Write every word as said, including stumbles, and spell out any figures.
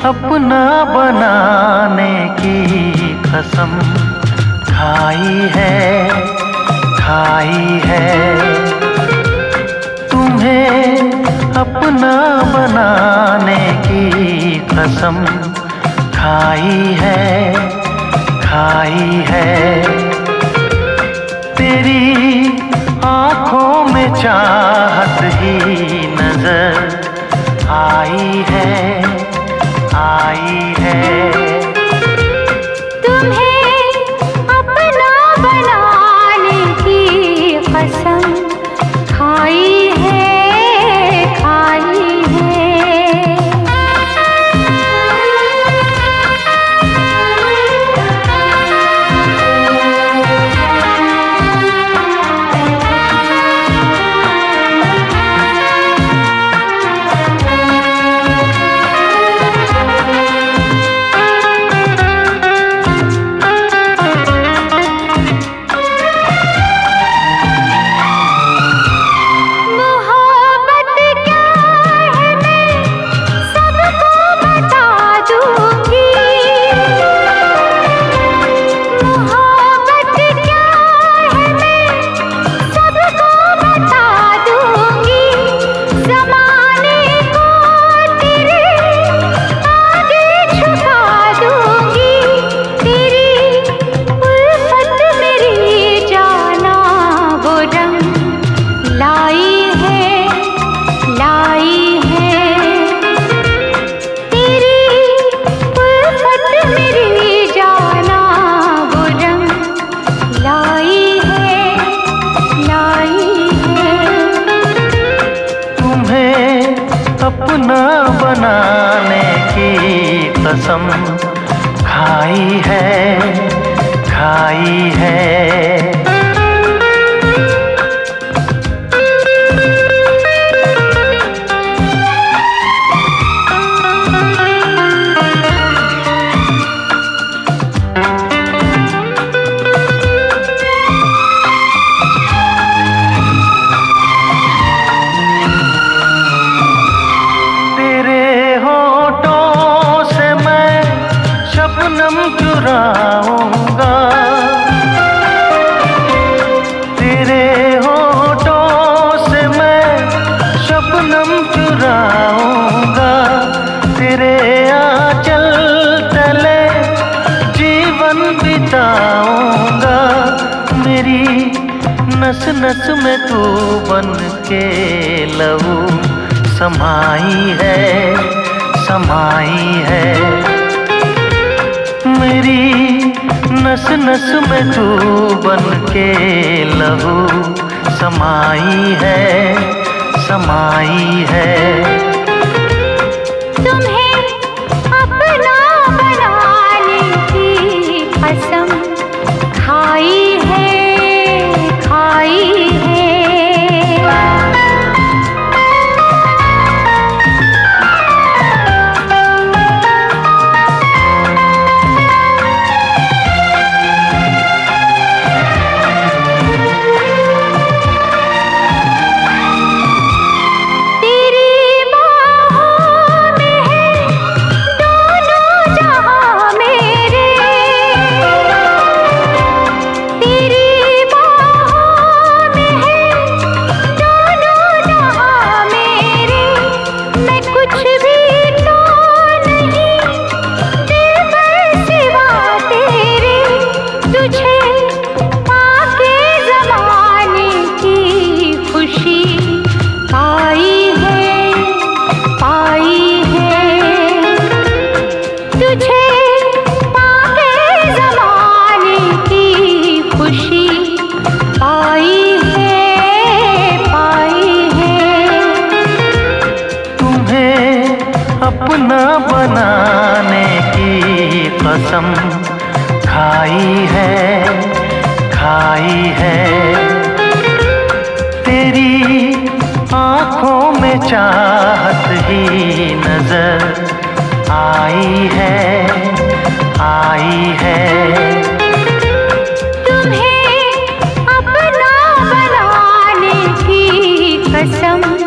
अपना बनाने की कसम खाई है, खाई है। तुम्हें अपना बनाने की कसम खाई है, खाई है। तेरी आँखों में चाहत ही नजर आई है, आई है। तुम्हें अपना बनाने की कसम खाई है, खाई है। अपना बनाने की कसम खाई है, खाई है। चुराऊंगा तेरे होठों से मैं शबनम चुराऊंगा। तेरे आंचल तले जीवन बिताऊंगा। मेरी नस नस में तू बन के लहू समाई है, समाई है। मेरी नस नस में तू बन के लहू समाई है, समाई है। तुम्हें अपना बनाने की कसम खाई है, खाई है। अपना बनाने की कसम खाई है, खाई है। तेरी आँखों में चाहत ही नजर आई है, आई है। तुम्हें अपना बनाने की कसम